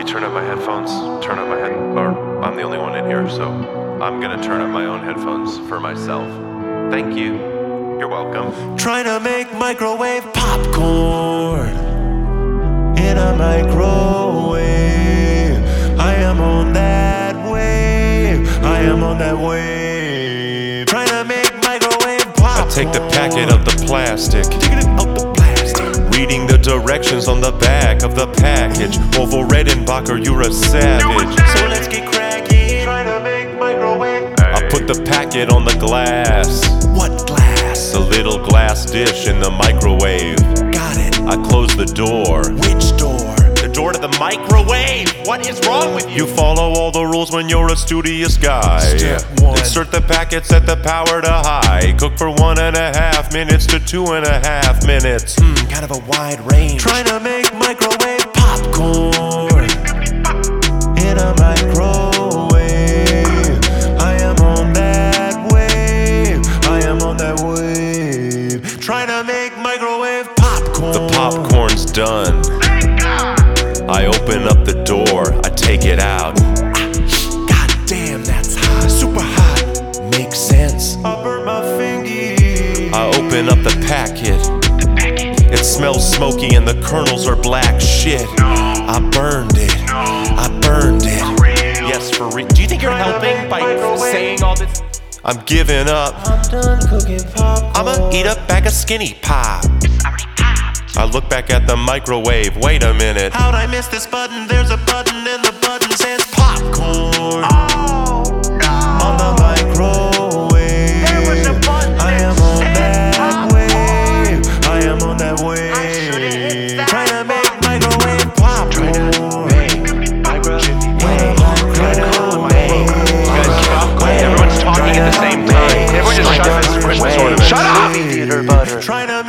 you turn up my headphones, turn up my head, or I'm the only one in here, so I'm gonna turn up my own headphones for myself. Thank you. You're welcome. Trying to make microwave popcorn in a microwave. I am on that wave. I am on that wave. Trying to make microwave popcorn. I take the packet of the plastic, reading the directions on the back of the package. Orville Redenbacher, you're a savage. So let's get cracking. Trying to make microwave. I put the packet on the glass. What glass? The little glass dish in the microwave. Got it. I close the door. Which door? The door to the microwave. What is wrong with you? You follow all the rules when you're a studious guy. Step one. Insert the packet, set the power to high. Cook for 1.5 minutes to 2.5 minutes. Kind of a wide range. Trying to make microwave popcorn in a microwave. I am on that wave. I am on that wave. Trying to make microwave popcorn. The popcorn's done. I open up the door, I take it out. God damn, that's hot. Super hot. Makes sense. I burn my fingy. I open up the packet. It smells smoky and the kernels are black. Shit. I burned it. I burned it. Yes, for real. Do you think you're helping by saying all this? I'm giving up. I'm done cooking popcorn. I'ma eat a bag of Skinny Pop. I look back at the microwave. Wait a minute. How'd I miss this button? There's a button and the button says popcorn. On the microwave. I am on that wave. I am on that wave. Trying to make microwave popcorn. Everyone's talking at the same time. Everyone just shut up. Shut up! Trying to